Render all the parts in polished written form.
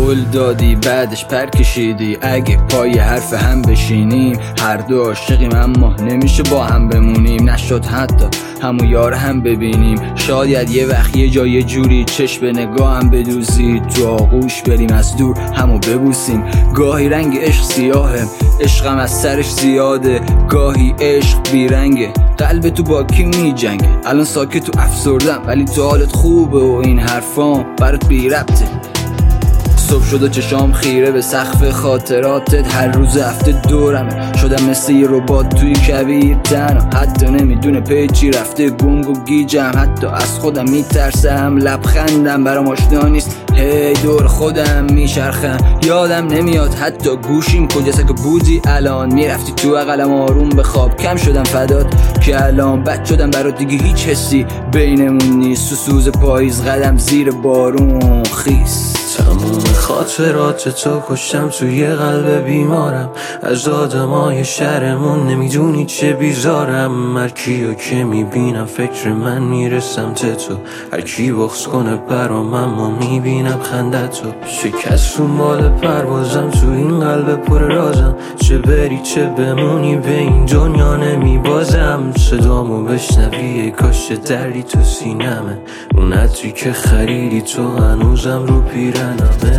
قول دادی بعدش پر کشیدی، اگه پای حرف هم بشینیم هر دو عاشقیم اما نمیشه با هم بمونیم. نشد حتی همو یار هم ببینیم، شاید یه وقت یه جا یه جوری چشم به نگاه هم بدوزی، تو آغوش بریم از دور همو ببوسیم. گاهی رنگ عشق سیاهه، عشقم از سرش زیاده، گاهی عشق بیرنگه، قلب تو با کی میجنگه. الان ساکت تو افسردم ولی تو حالت خوبه و این حرفام برات بی ربطه. صبح شد و چشام خیره به سقف خاطراتت، هر روز هفته دورمه، شدم مثل یه ربات توی کویر تنها، حتی نمیدونه پیچی رفته گنگ و گیجم، حتی از خودم میترسم، لبخندم برام آشنا نیست، هی دور خودم میچرخم، یادم نمیاد حتی گوشیم کجاست که بودی الان، میرفتی تو اقلم آروم به خواب، کم شدم فدات که الان بد شدم برات، دیگه هیچ حسی بینمون نیست، تو سوز پاییز قدم زیر بارون خیس. تموم خاطرات تو کشتم توی قلب بیمارم، از آدمای شهرمون نمیدونی چه بیزارم، هر کیو که میبینم فکر من میرسم تو، هر کی بغض کنه برام اما میبینم خندتو، شکست مال پروازم تو این قلب پر رازم، چه بری چه بمونی به این دنیا نمیبازم، صدامو بشنوی کاش دردی تو سینمه، اون عطری که خریدی تو هنوزم رو پیرنمه.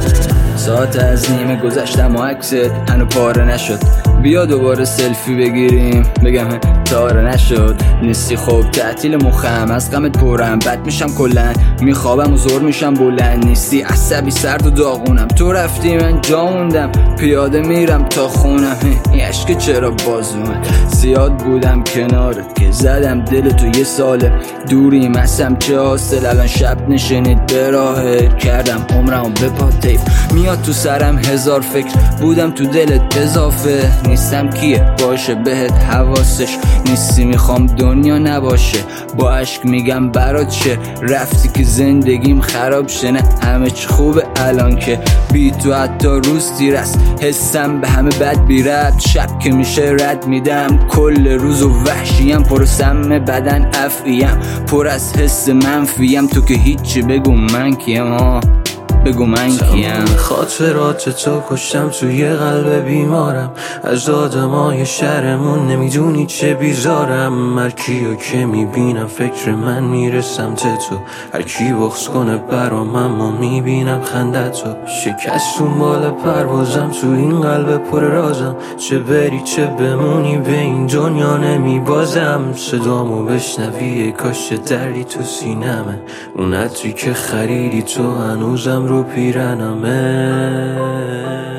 ساعت از نیمه گذشتم و عکست هنو پاره نشد، بیا دوباره سلفی بگیریم، بگم تاره نشد، نیستی خوب تعطیل مخم، از غمت پرم بد میشم کلن، میخوابم و زور میشم بلند، نیستی عصبی سرد و داغونم، تو رفتی من جا موندم، پیاده میرم تا خونم، این عشق چرا باز اومد، زیاد بودم کنارت که زدم دل تو یه ساله، دوریم ازم چه حاصل، الان شب نشینید به راهت، کردم عمرم به پا تیف، میاد تو سرم هزار فکر، بودم تو دلت اضافه، نیستم کیه باشه بهت حواسش نیستی، میخوام دنیا نباشه، با عشق میگم برات چه، رفتی که زندگیم خراب شه، نه همه چی خوبه الان که بی تو حتی روز تیر است، حسم به همه بد بی ربط، شب که میشه رد میدم، کل روز و وحشیم، پر سم بدن افعیم، پر از حس منفیم، تو که هیچی بگو من کیم، بگو من کیم. خاطرات تو کشتم توی قلب بیمارم، از آدمای شهرمون نمیدونی چه بیزارم، هر کیو که میبینم فکر من میرسم تو، هر کی بغض کنه برام اما میبینم خندتو، شکست مال پروازم تو این قلب پر رازم، چه بری چه بمونی به این دنیا نمیبازم، صدامو بشنوی کاش دردی تو سینمه، اون عطری که خریدی تو هنوزم رو پیرنمه.